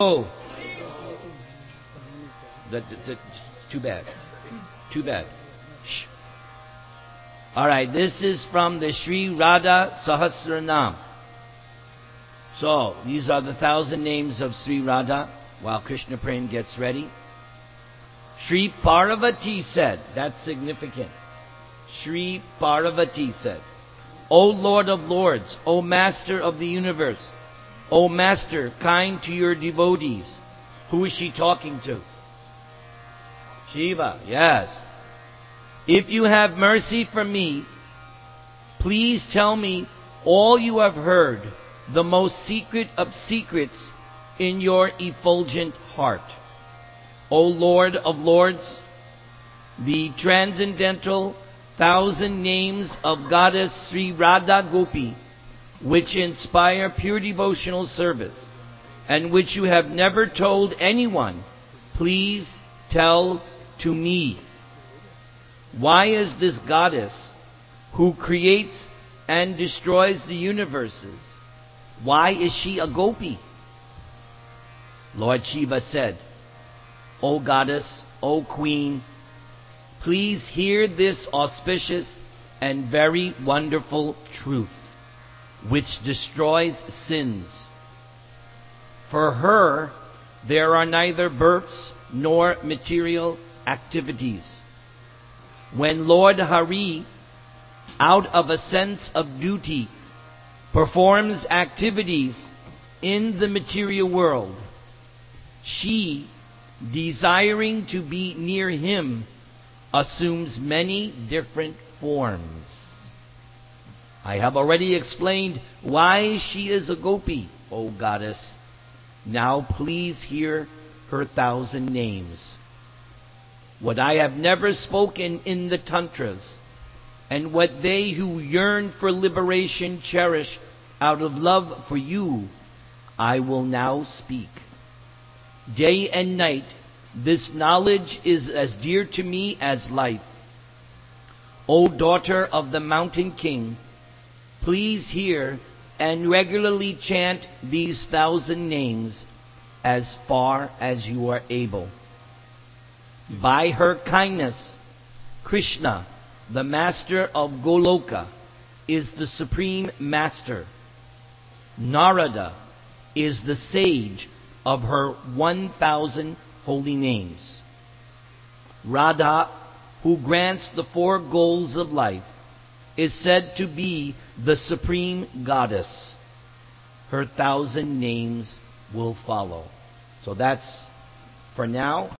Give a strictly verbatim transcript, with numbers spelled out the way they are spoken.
Oh, that, that, that, too bad. Too bad. Shh. All right, this is from the Sri Radha Sahasranam. So, these are the thousand names of Sri Radha while Krishna Prem gets ready. Sri Parvati said, that's significant. Sri Parvati said, O Lord of Lords, O Master of the universe, O Master, kind to your devotees. Who is she talking to? Shiva, yes. If you have mercy for me, please tell me all you have heard, the most secret of secrets in your effulgent heart. O Lord of Lords, the transcendental thousand names of Goddess Sri Radha Gopi, which inspire pure devotional service, and which you have never told anyone, please tell to me. Why is this goddess, who creates and destroys the universes, why is she a gopi? Lord Shiva said, O goddess, O queen, please hear this auspicious and very wonderful truth, which destroys sins. For her, there are neither births nor material activities. When Lord Hari, out of a sense of duty, performs activities in the material world, she, desiring to be near him, assumes many different forms. I have already explained why she is a gopi, O goddess. Now please hear her thousand names. What I have never spoken in the tantras, and what they who yearn for liberation cherish out of love for you, I will now speak. Day and night, this knowledge is as dear to me as life. O daughter of the mountain king, please hear and regularly chant these thousand names as far as you are able. By her kindness, Krishna, the master of Goloka, is the supreme master. Narada is the sage of her one thousand holy names. Radha, who grants the four goals of life, is said to be the supreme goddess. Her thousand names will follow. So that's for now.